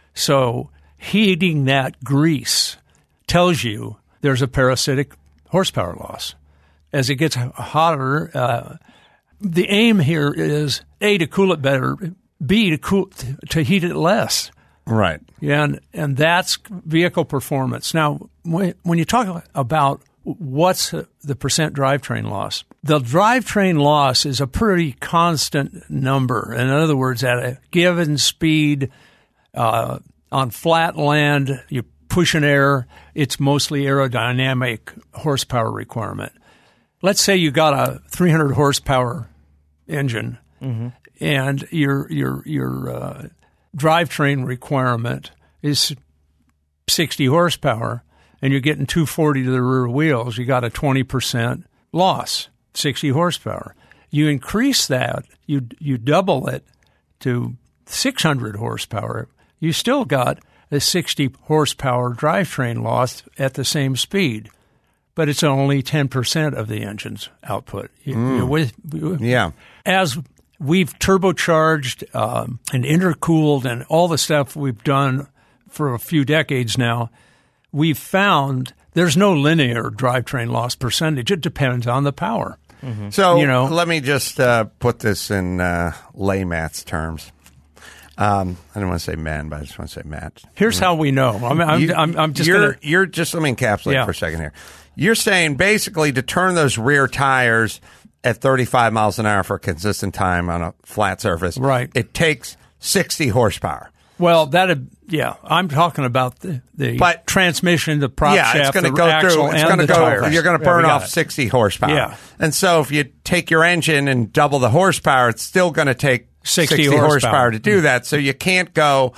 So heating that grease tells you there's a parasitic horsepower loss. As it gets hotter, uh, the aim here is, A, to cool it better, B, to cool to heat it less. Right. Yeah, and, and that's vehicle performance. Now, when, when you talk about what's the percent drivetrain loss, the drivetrain loss is a pretty constant number. In other words, at a given speed uh, on flat land, you push an air, it's mostly aerodynamic horsepower requirement. Let's say you got a three hundred horsepower engine. Mm-hmm. and your your your uh, drivetrain requirement is sixty horsepower, and you're getting two forty to the rear wheels, you got a twenty percent loss, sixty horsepower. You increase that, you you double it to six hundred horsepower, you still got a sixty horsepower drivetrain loss at the same speed, but it's only ten percent of the engine's output. You, Mm. you're with, Yeah. As we've turbocharged um, and intercooled and all the stuff we've done for a few decades now, we've found there's no linear drivetrain loss percentage. It depends on the power. Mm-hmm. So you know, let me just uh, put this in uh, laymat's terms. Um, I don't want to say men, but I just want to say Matt. Here's how we know. I'm, I'm, You- I'm, I'm just you're, going to. You're just, let me encapsulate Yeah. for a second here. You're saying basically to turn those rear tires at thirty-five miles an hour for a consistent time on a flat surface, Right. it takes sixty horsepower. Well, that yeah, I'm talking about the, the But- transmission, the prop yeah, shaft, it's going to the go axle, through. It's and going to the go. tires. You're going to Yeah, burn we got off it. sixty horsepower. Yeah. And so if you take your engine and double the horsepower, it's still going to take sixty sixty, horsepower. horsepower to do that. So you can't go.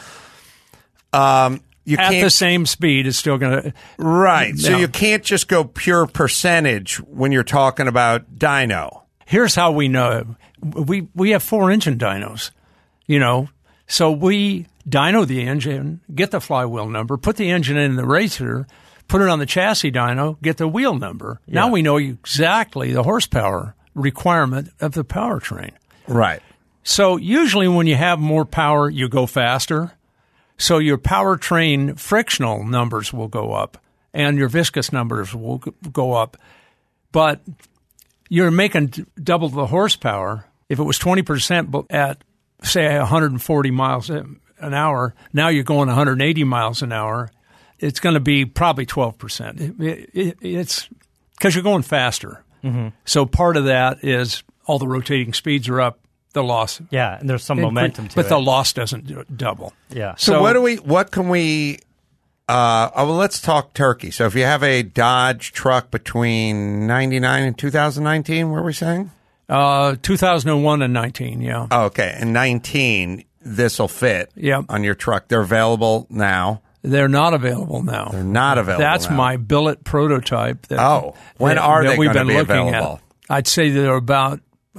Um, you At can't the same speed, it's still going to right. So No. you can't just go pure percentage when you're talking about dyno. Here's how we know. We we have four engine dynos, you know. So we dyno the engine, get the flywheel number, put the engine in the racer, put it on the chassis dyno, get the wheel number. Yeah. Now we know exactly the horsepower requirement of the powertrain. Right. So usually when you have more power, you go faster. So your powertrain frictional numbers will go up and your viscous numbers will g- go up. But you're making d- double the horsepower. If it was twenty percent bu- at, say, one hundred forty miles a- an hour, now you're going one hundred eighty miles an hour, it's going to be probably twelve percent. It, it, it, it's because you're going faster. Mm-hmm. So part of that is all the rotating speeds are up. The loss, Yeah, and there's some Incre- momentum to but it. the loss doesn't do- double. Yeah. So, what do we? What can we? Uh, oh, well, let's talk Turkey. So if you have a Dodge truck between ninety-nine and two thousand nineteen, what were we saying? Uh, two thousand one and nineteen, yeah. Oh, okay, and nineteen, this will fit. Yep. On your truck, they're available now. They're not available now. They're not available. That's now. my billet prototype. That, Oh, when that- are that they we've gonna been be looking available? At. I'd say they're about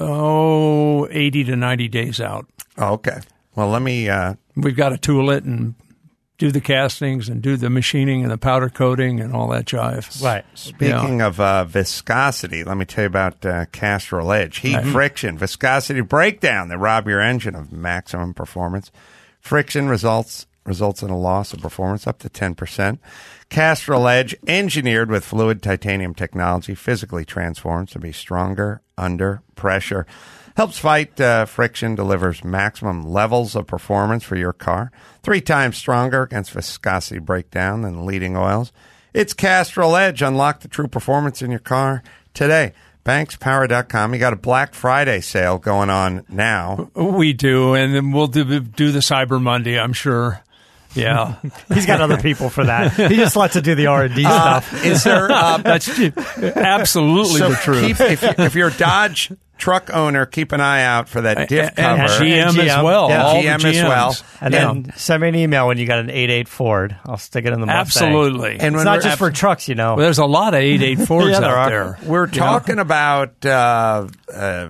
oh eighty to ninety days out. Oh, okay. Well, let me. Uh, We've got to tool it and do the castings and do the machining and the powder coating and all that jive. Right. Speaking of uh, viscosity, let me tell you about uh, Castrol Edge. Heat, Right. friction, viscosity breakdown that rob your engine of maximum performance. Friction results results in a loss of performance up to ten percent. Castrol Edge, engineered with fluid titanium technology, physically transforms to be stronger under pressure. Helps fight uh, friction, delivers maximum levels of performance for your car. Three times stronger against viscosity breakdown than leading oils. It's Castrol Edge. Unlock the true performance in your car today. Banks Power dot com. You got a Black Friday sale going on now. We do, and then we'll do, do the Cyber Monday, I'm sure. Yeah. He's got other people for that. He just lets it do the R and D Uh, stuff. is there? Uh, That's absolutely so the truth. keep, if, you- if you're a Dodge truck owner, keep an eye out for that diff And- and cover. G M And as well. Yeah. All the G M as well. G Ms. And Yeah. then send me an email when you got an eight eight Ford. I'll stick it in the Mustang. Absolutely. And It's when not we're- just for trucks, you know. Well, there's a lot of eight eight Fords Yeah, there out are. there. We're You know? talking about, uh, uh,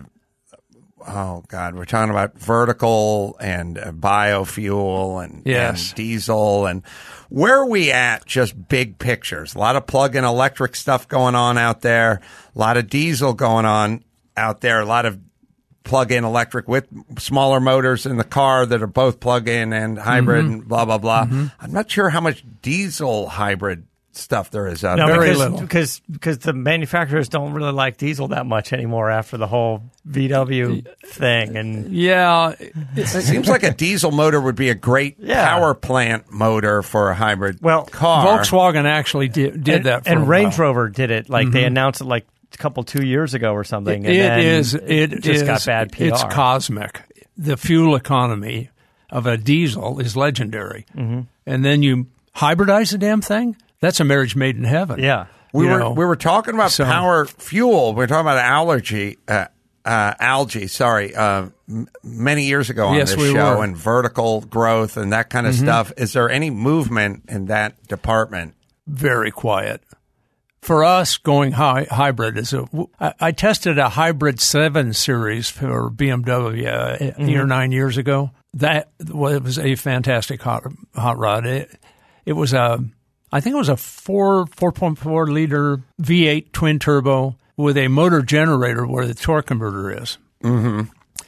oh God, we're talking about vertical and uh, biofuel and, Yes. and diesel. And where are we at? Just big pictures. A lot of plug-in electric stuff going on out there. A lot of diesel going on out there. A lot of plug-in electric with smaller motors in the car that are both plug-in and hybrid Mm-hmm. and blah, blah, blah. I'm not sure how much diesel hybrid stuff there is out No, there. Very because, little. because because the manufacturers don't really like diesel that much anymore after the whole V W thing, and Yeah. It seems like a diesel motor would be a great Yeah. power plant motor for a hybrid Well, car. Volkswagen actually did, did and, that for and a Range while. Rover did it. Like they announced it like a couple two years ago or something. And It then is. It just is- got bad P R. It's cosmic. The fuel economy of a diesel is legendary. Mm-hmm. And then you hybridize the damn thing? That's a marriage made in heaven. Yeah. we You were know? we were talking about So- power fuel. We were talking about allergy uh, uh, Algae, sorry, uh, m- many years ago on Yes, this we show, were. and vertical growth and that kind of Mhm. stuff. Is there any movement in that department? Very quiet. For us, going high, hybrid is a. I, I tested a hybrid seven series for B M W uh, eight Mhm. or nine years ago. That was a fantastic hot hot rod. It, it was a, I think it was a four four point four liter V eight twin turbo with a motor generator where the torque converter is. Mm-hmm.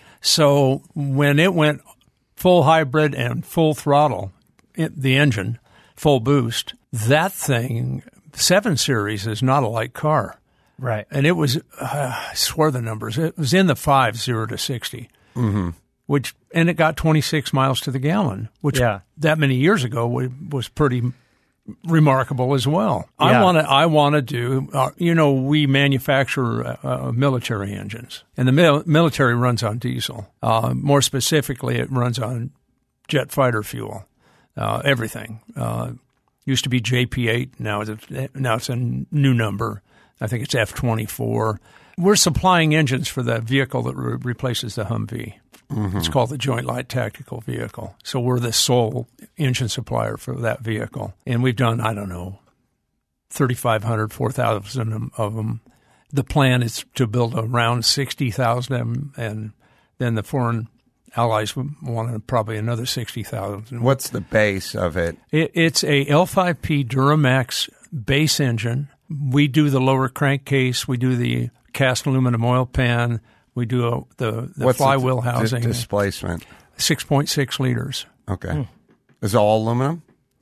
So when it went full hybrid and full throttle, it, the engine, full boost, that thing, seven series is not a light car. Right. And it was, uh, I swear the numbers, it was in the five, zero to sixty. Mm-hmm. Which, and it got twenty-six miles to the gallon, which Yeah. that many years ago was, was pretty remarkable as well. I Yeah. want to, I want to do, uh, you know, we manufacture uh, uh, military engines, and the mil- military runs on diesel. Uh, more specifically, it runs on jet fighter fuel, uh, everything. Uh, used to be J P eight, now it's a, now it's a new number. I think it's F twenty-four. We're supplying engines for that vehicle that re- replaces the Humvee. Mm-hmm. It's called the Joint Light Tactical Vehicle. So we're the sole engine supplier for that vehicle. And we've done, I don't know, thirty-five hundred, four thousand of them. The plan is to build around sixty thousand of them, and then the foreign allies wanted probably another sixty thousand. What's the base of it? it it's a L five P Duramax base engine. We do the lower crankcase. We do the cast aluminum oil pan. We do a, the, the What's flywheel the d- housing. displacement? six point six liters. Okay. Hmm. Is it all aluminum?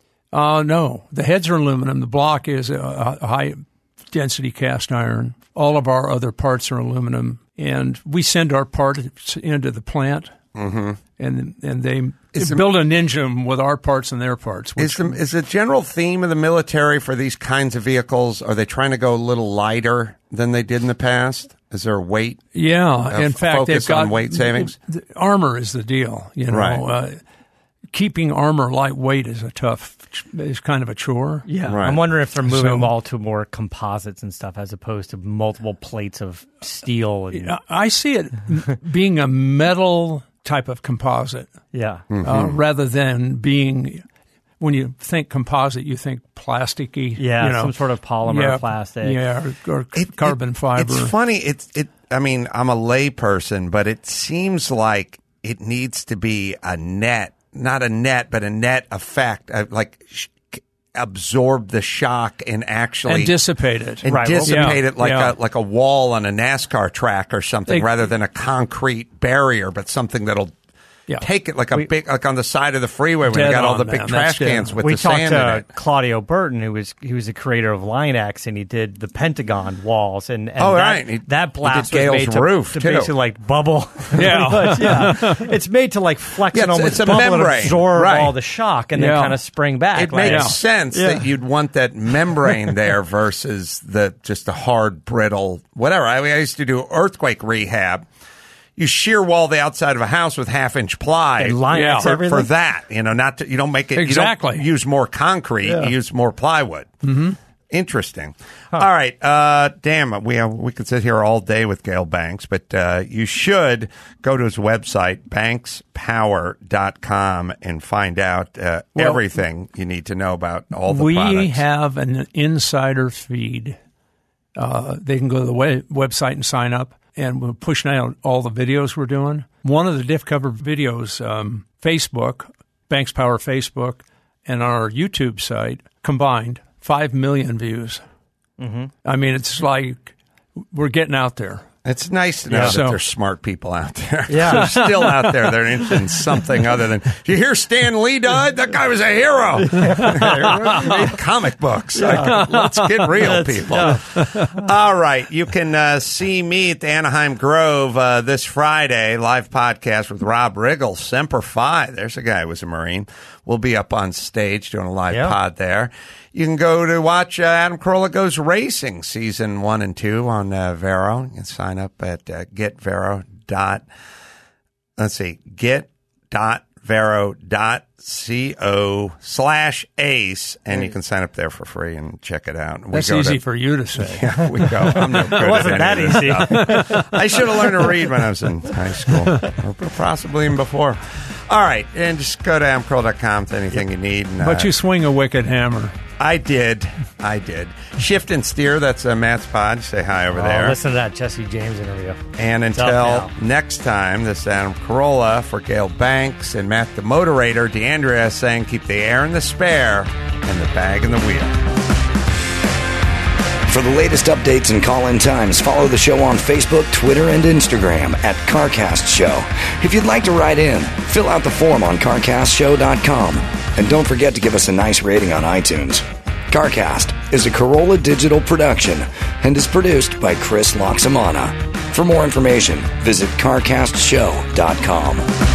Uh, no, the heads are aluminum. The block is a, a high density cast iron. All of our other parts are aluminum, and we send our parts into the plant, mm-hmm. and and they, Is they the- build an engine with our parts and their parts. Is the, is the general theme of the military for these kinds of vehicles, are they trying to go a little lighter than they did in the past? Is there a weight? Yeah, uh, in fact, they've focus got on weight savings? The, the armor is the deal. You know, Right. uh, keeping armor lightweight is a tough, is kind of a chore. Yeah, Right. I'm wondering if they're moving So- all to more composites and stuff as opposed to multiple plates of steel. And, I- I see it being a metal type of composite. yeah. Mm-hmm. uh, rather than being, when you think composite, you think plasticky. Yeah, you know, some sort of polymer yeah, plastic. Yeah, or, or It- carbon it- fiber. It's funny. It's it. I mean, I'm a lay person, but it seems like it needs to be a net, not a net, but a net effect, uh, like sh- absorb the shock and actually and dissipate it. and Right, well, dissipate yeah, it like yeah. a like a wall on a NASCAR track or something, They- rather than a concrete barrier, but something that'll. Yeah. Take it like a We- big, like on the side of the freeway when Dead you got all on, the big man. trash That's good. cans with we the talked sand in to it. Claudio Burton, who was he was the creator of Lineax, and he did the Pentagon walls, and, and Oh, that, right. He- that he blast did was Gale's made to, roof, to too. basically like bubble. Yeah. But, yeah, it's made to like flex Yeah, and it's- almost it's a bubble and membrane, absorb right. all the shock, and then Yeah. kind of spring back. It like, makes Yeah. sense Yeah. that you'd want that membrane there versus the just the hard, brittle, whatever. I, I used to do earthquake rehab. You shear wall the outside of a house with half inch ply And Lineax Yeah. for, everything. for that. You know, not to, you don't make it Exactly. You don't use more concrete. Yeah. You use more plywood. Mm-hmm. Interesting. All right. Uh, damn, we uh, we could sit here all day with Gale Banks, but uh, you should go to his website, banks power dot com, and find out uh, Well, everything you need to know about all the we products. have an insider feed. Uh, they can go to the web- website and sign up, and we're pushing out all the videos we're doing. One of the diff cover videos, um, Facebook, Banks Power Facebook, and our YouTube site combined five million views. Mm-hmm. I mean, it's like we're getting out there. It's nice to know Yeah. that So- there's smart people out there. Yeah. They're still out there. They're interested in something other than, did you hear Stan Lee died? That guy was a hero. He made comic books. Like, let's get real, people. All right. You can uh, see me at the Anaheim Grove uh, this Friday, live podcast with Rob Riggle, Semper Fi. There's a guy who was a Marine. We'll be up on stage doing a live Yeah. pod there. You can go to watch uh, Adam Carolla Goes Racing, season one and two on uh, Vero. You can sign up at uh, get vero dot, let's see, get dot vero dot co slash ace, and you can sign up there for free and check it out. We That's go easy to, for you to say. Yeah, we go. I'm no good It wasn't at any that of this easy. stuff. I should have learned to read when I was in high school, or possibly even before. All right, and just go to am curl dot com with anything you need. And, But uh, you swing a wicked hammer. I did. I did. Shift and Steer, that's uh, Matt's pod. Say hi over Oh, there. listen to that Jesse James interview. And It's until up now. next time, this is Adam Carolla for Gail Banks and Matt the Moderator. DeAndrea saying keep the air in the spare and the bag in the wheel. For the latest updates and call-in times, follow the show on Facebook, Twitter, and Instagram at CarCast Show. If you'd like to write in, fill out the form on car cast show dot com. And don't forget to give us a nice rating on iTunes. CarCast is a Corolla digital production and is produced by Chris Loxamana. For more information, visit car cast show dot com.